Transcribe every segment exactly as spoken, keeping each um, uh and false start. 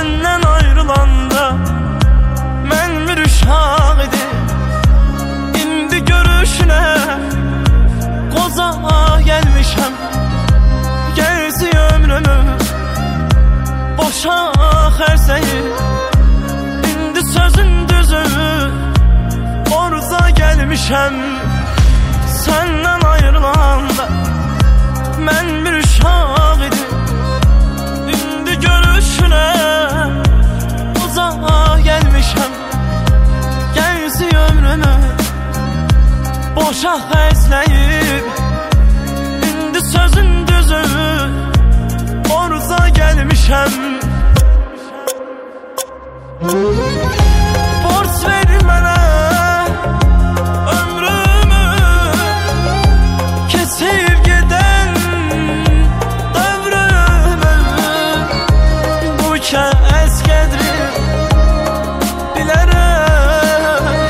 Senden ayrılanda mən bir uşaq idim. İndi görüşünə qoza gəlmişəm. Gəlsi ömrümü boşa xərcləyib. İndi sözün düzü orza gəlmişəm. Senden ayrılanda mən bir uşaq idim. İndi görüşünə uzağa gəlmişəm. Gəlsi ömrümü boşa xərcləyib. İndi sözün düzü orza gəlmişəm. Borc ver mənə ömrümü, kesib gedən dövrümü. Bu kəs qədri bilərəm,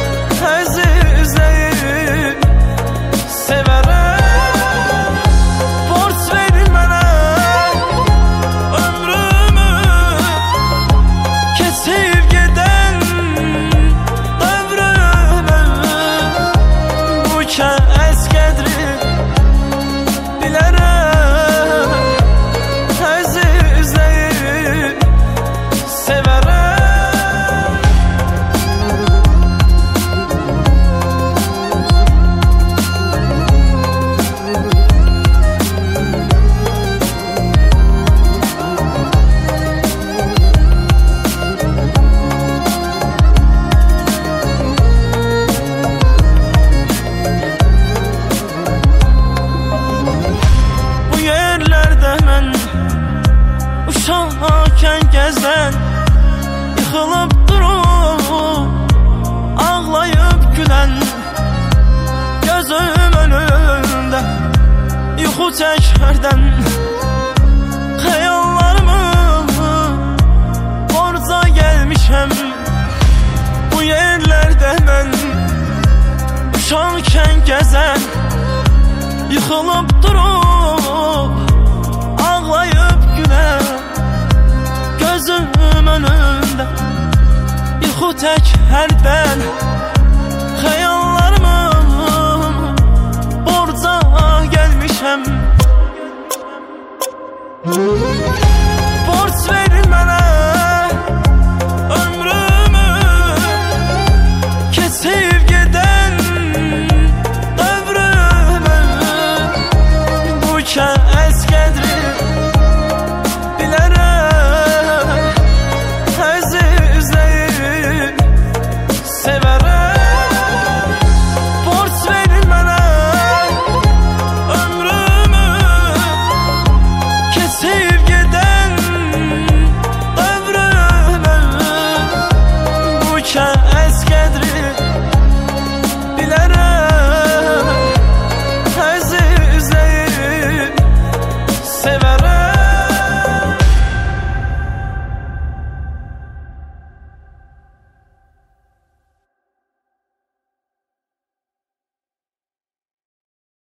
əzizləyib sevərəm. Borc ver mənə ömrümü, kesib gedən dövrümü. Bu kəs qədri bilərəm, əzizləyib sevərəm. Bu yerlərdə mən uşaqkən gəzən, yıxılıb durub ağlayıb gülən. Gözüm önündə yuxu çəkərdən xəyallarımı borca gəlmişəm. Bu yerlərdə mən uşaqkən gəzən, yıxılıb durub ağlayıb gülən. Gözüm önündə yuxu tək hərdən xəyallarımın borca gəlmişəm. Borc ver mənə ömrümü, kesib gedən dövrümü. Bu kəs